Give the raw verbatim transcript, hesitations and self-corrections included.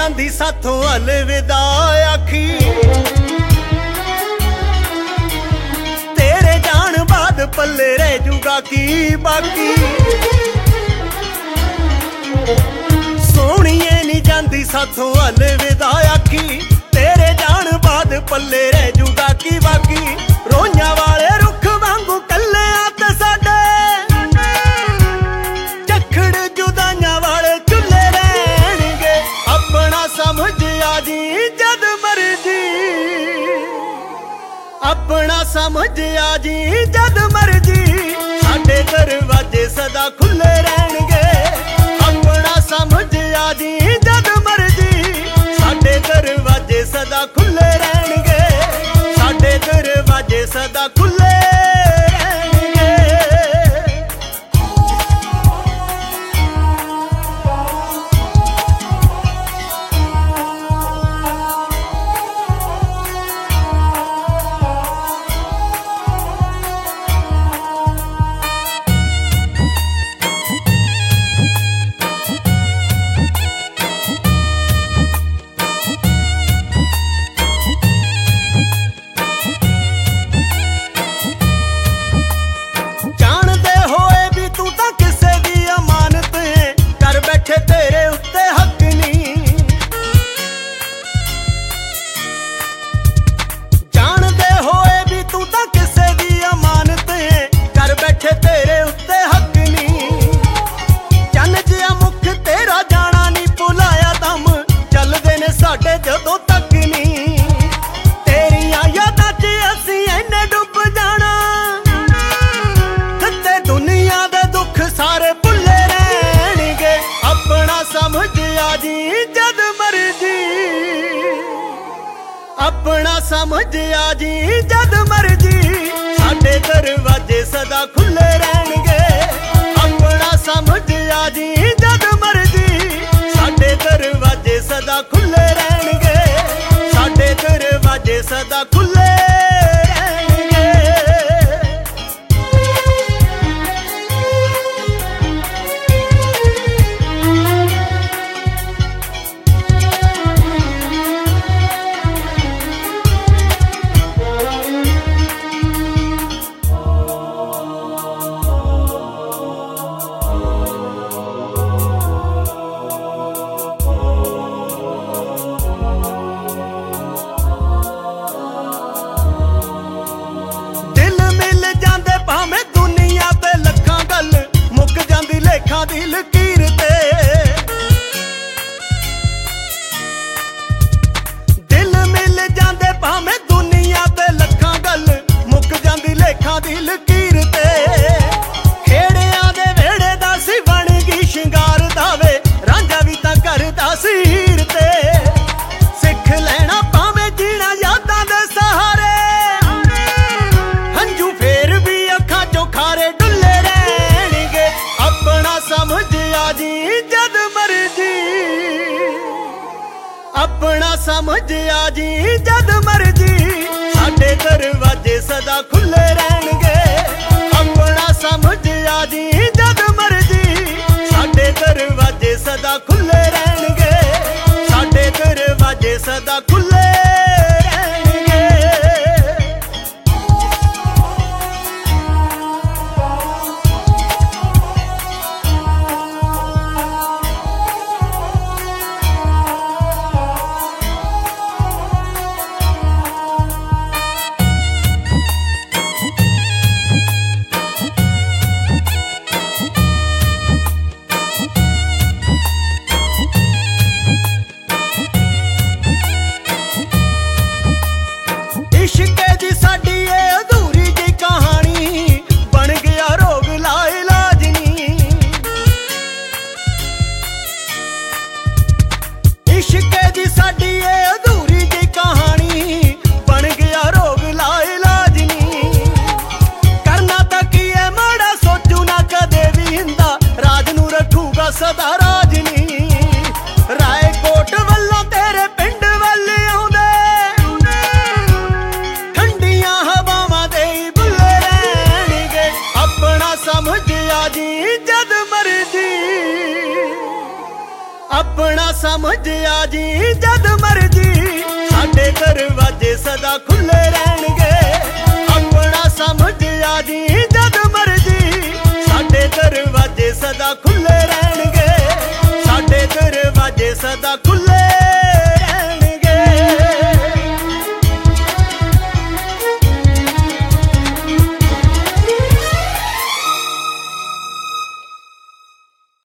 ਜਾਂਦੀ ਸਾਥੋਂ ਅਲਵਿਦਾ ਆਖੀ। ਤੇਰੇ ਜਾਣ ਬਾਅਦ ਪੱਲੇ ਰਹਿ ਜੂਗਾ ਕੀ ਬਾਕੀ। ਸੋਹਣੀਏ ਨੀ ਜਾਂਦੀ ਸਾਥੋਂ ਅਲਵਿਦਾ ਆਖੀ। ਤੇਰੇ ਜਾਣ ਬਾਅਦ ਪੱਲੇ ਰਹਿ ਜੂਗਾ ਕੀ ਬਾਕੀ। ਰੋਈਆਂ ਵਾਲੇ ਰੁੱਖ ਵਾਂਗੂ ਕੱਲਿਆਂ ਤੇ ਸਾਡੇ ਝੱਖੜ ਜੁਦਾਈਆਂ ਵਾਲੇ ਚੁੱਲੇ ਰਹਿਣਗੇ। ਆਪਣਾ ਸਮਝ ਆ ਜੀ ਜਦ ਮਰਜੀ, ਆਪਣਾ ਸਮਝ ਆ ਜੀ ਜਦ ਮਰਜੀ। ਸਾਡੇ ਦਰਵਾਜ਼ੇ ਸਦਾ ਖੁੱਲੇ ਰਹਿਣਗੇ। ਆਪਣਾ ਸਮਝ ਆ ਜੀ ਜਦ ਮਰਜੀ। ਸਾਡੇ ਦਰਵਾਜ਼ੇ ਸਦਾ ਖੁੱਲੇ ਰਹਿਣਗੇ। ਸਾਡੇ ਦਰਵਾਜ਼ੇ ਸਦਾ ਖੁੱਲੇ ਤੇਰੇ ਉੱਤੇ ਹੱਕ ਨੀ। ਜਾਣਦੇ ਹੋਏ ਵੀ ਤੂੰ ਤਾਂ ਕਿਸੇ ਦੀ ਅਮਾਨਤ ਏ। ਕਰ ਬੈਠੇ ਤੇਰੇ ਉੱਤੇ ਹੱਕ ਨੀ। ਚੰਨ ਜਿਹਾ ਮੁਖ ਤੇਰਾ ਜਾਣਾ ਨੀ ਭੁਲਾਇਆ ਦਮ। ਚੱਲਦੇ ਨੇ ਸਾਡੇ ਜਦੋਂ ਤੱਕ ਨੀ। ਤੇਰੀਆਂ ਯਾਦਾਂ 'ਚ ਅਸੀਂ ਐਨੇ ਡੁੱਬ ਜਾਣਾ। ਤੇ ਦੁਨੀਆ ਦੇ ਦੁੱਖ ਸਾਰੇ ਭੁੱਲੇ ਰਹਿਣਗੇ। ਆਪਣਾ ਸਮਝ ਆ ਜੀ ਜਦ ਮਰਜੀ। ਆਪਣਾ ਸਮਝ ਆ ਜੀ ਜਦ ਮਰਜੀ। ਸਾਡੇ ਦਰਵਾਜ਼ੇ ਸਦਾ ਖੁੱਲੇ ਰਹਿਣਗੇ। ਆਪਣਾ ਸਮਝ ਆ ਜੀ ਜਦ ਮਰਜੀ। ਸਾਡੇ ਦਰਵਾਜ਼ੇ ਸਦਾ ਖੁੱਲੇ ਰਹਿਣਗੇ। ਸਾਡੇ ਦਰਵਾਜ਼ੇ ਸਦਾ ਖੁੱਲੇ ਦੀ ਲਕੀਰ ਤੇ। ਦਿਲ ਮਿਲ ਜਾਂਦੇ ਭਾਵੇਂ ਦੁਨੀਆ ਤੇ ਲੱਖਾਂ ਗੱਲ। ਮੁੱਕ ਜਾਂਦੀ ਲੇਖਾਂ ਦੀ ਲਕੀਰ ਤੇ। ਖੇੜਿਆਂ ਦੇ ਵਿਹੜੇ ਦਾ ਸੀ ਬਣ ਗਈ ਸ਼ਿੰਗਾਰ ਦਾ ਵੇ। ਰਾਂਝਾ ਵੀ ਤਾਂ ਕਰਦਾ ਸੀ ਹੀਰ ਤੇ। ਸਿੱਖ ਲੈਣਾ ਭਾਵੇਂ ਜੀਣਾ ਯਾਦਾਂ ਦੇ ਸਹਾਰੇ। ਹੰਝੂ ਫੇਰ ਵੀ ਅੱਖਾਂ ਚੋਂ ਖਾਰੇ ਡੁੱਲੇ ਰਹਿਣਗੇ। ਆਪਣਾ ਸਮਝ ਆ ਜੀ ਜਦ ਮਰਜੀ। ਆਪਣਾ ਸਮਝ ਆ ਜੀ ਜਦ ਮਰਜੀ। ਸਾਡੇ ਦਰਵਾਜ਼ੇ ਸਦਾ ਖੁੱਲੇ ਰਹਿਣਗੇ। ਆਪਣਾ ਸਮਝ ਆ ਜੀ ਜਦ ਮਰਜੀ। ਸਾਡੇ ਦਰਵਾਜ਼ੇ ਸਦਾ ਖੁੱਲੇ ਰਹਿਣਗੇ। ਸਾਡੇ ਦਰਵਾਜ਼ੇ ਸਦਾ ਖੁੱਲੇ ਇਸ਼ਕੇ ਦੀ ਸਾਡੀ ਏ ਅਧੂਰੀ ਜਿਹੀ ਕਹਾਣੀ। ਬਣ ਗਿਆ ਰੋਗ ਲਾ ਇਲਾਜ ਨੀ। ਇਸ਼ਕੇ ਦੀ ਸਾਡੀ ਏ ਅਧੂਰੀ ਜਿਹੀ ਕਹਾਣੀ। ਬਣ ਗਿਆ ਰੋਗ ਲਾ ਇਲਾਜ ਨੀ। ਕਰਨਾ ਤਾਂ ਕੀ ਏ ਮਾੜਾ ਸੋਚੂ ਨਾ ਕਦੇ ਵੀ ਹੁੰਦਾ। ਰਾਜ ਨੂੰ ਰੱਖੂਗਾ ਸਦਾ ਰਾਜ ਨੀ। ਰਾਏ ਕੋਟ ਵੱਲੋਂ ਤੇਰੇ ਪਿੰਡ ਵੱਲ ਆਉਂਦੇ। ਠੰਡੀਆਂ ਹਵਾਵਾਂ ਦੇ ਬੁੱਲੇ ਰਹਿਣਗੇ। ਆਪਣਾ ਸਮਝ ਆ ਜੀ ਜਦ ਮਰਜੀ। अपना समझ आ जी जद मर्जी साडे दरवाजे सदा खुले रहणगे। अपना समझ आ जी जद मर्जी साडे दरवाजे सदा खुले रहणगे। साडे दरवाजे सदा खुले